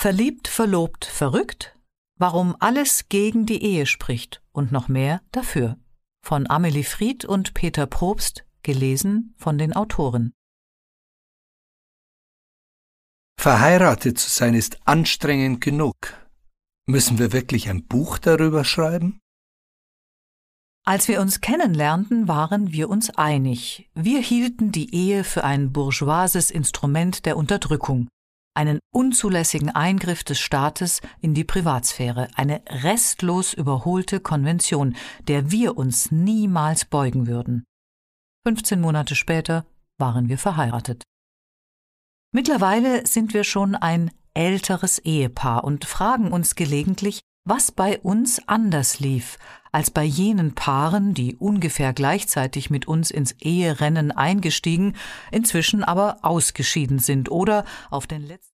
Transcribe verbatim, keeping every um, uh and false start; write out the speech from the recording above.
Verliebt, verlobt, verrückt? Warum alles gegen die Ehe spricht und noch mehr dafür. Von Amelie Fried und Peter Probst, gelesen von den Autoren. Verheiratet zu sein ist anstrengend genug. Müssen wir wirklich ein Buch darüber schreiben? Als wir uns kennenlernten, waren wir uns einig. Wir hielten die Ehe für ein bourgeoises Instrument der Unterdrückung, einen unzulässigen Eingriff des Staates in die Privatsphäre, eine restlos überholte Konvention, der wir uns niemals beugen würden. fünfzehn Monate später waren wir verheiratet. Mittlerweile sind wir schon ein älteres Ehepaar und fragen uns gelegentlich, was bei uns anders lief als bei jenen Paaren, die ungefähr gleichzeitig mit uns ins Eherennen eingestiegen, inzwischen aber ausgeschieden sind oder auf den letzten